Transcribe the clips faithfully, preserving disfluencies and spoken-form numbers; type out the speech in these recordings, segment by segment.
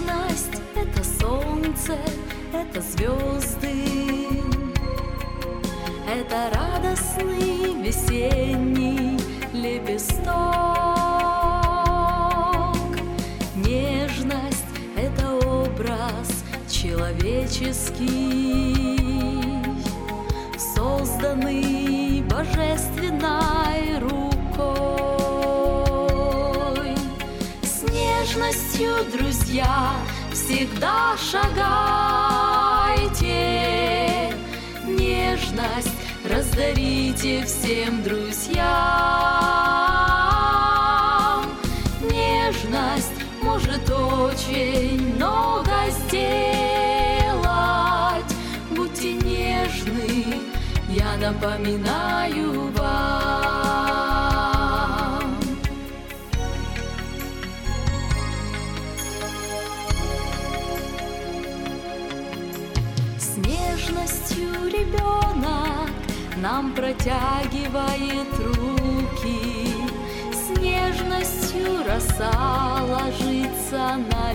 Нежность — это солнце, это звезды, это радостный весенний лепесток. Нежность — это образ человеческий, созданный божественной рукой. С нежностью, друзья, всегда шагайте, нежность раздарите всем друзьям. Нежность может очень много сделать. Будьте нежны, я напоминаю вам. С нежностью ребенок нам протягивает руки, с нежностью роса ложится на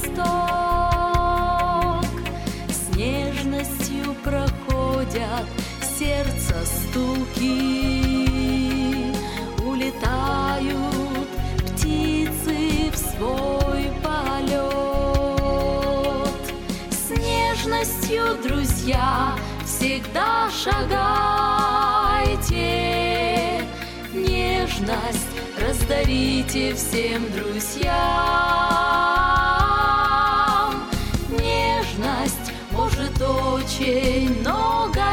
листок, с нежностью проходят сердца стуки, улетают птицы в свой полет. С нежностью, друзья, всегда шагайте, нежность раздарите всем друзьям. Нежность может очень много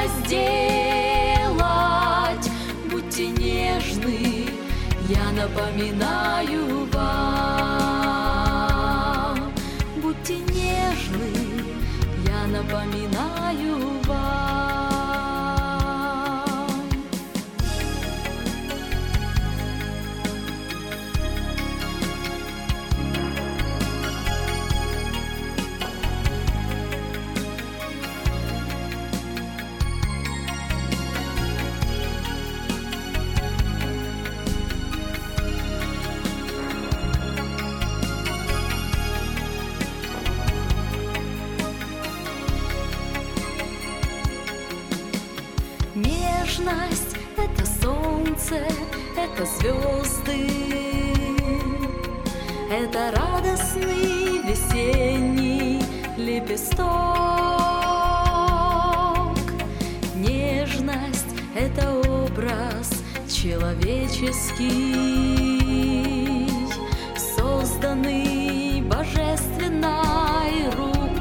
сделать. Будьте нежны, я напоминаю вам. Будьте нежны, я напоминаю вам. Нежность — это солнце, это звезды, это радостный весенний лепесток. Нежность — это образ человеческий, созданный божественной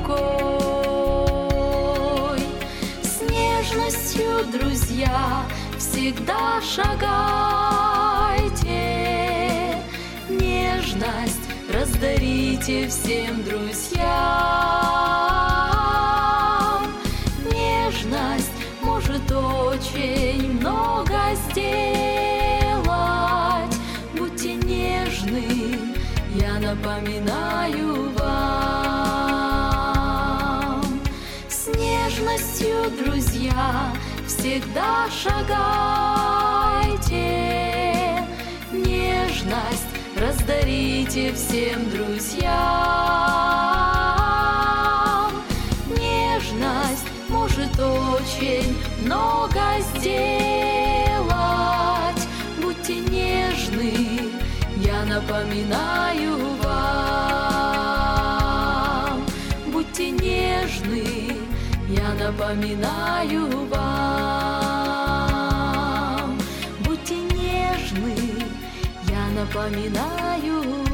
рукой. С нежностью, друзья, всегда шагайте, нежность раздарите всем друзьям. Нежность может очень много сделать. Будьте нежны, я напоминаю вам. С нежностью, друзья, всегда шагайте, нежность раздарите всем друзьям. Нежность может очень много сделать. Будьте нежны, я напоминаю вам. Будьте нежны, я напоминаю вам. Будьте нежны, я напоминаю вам.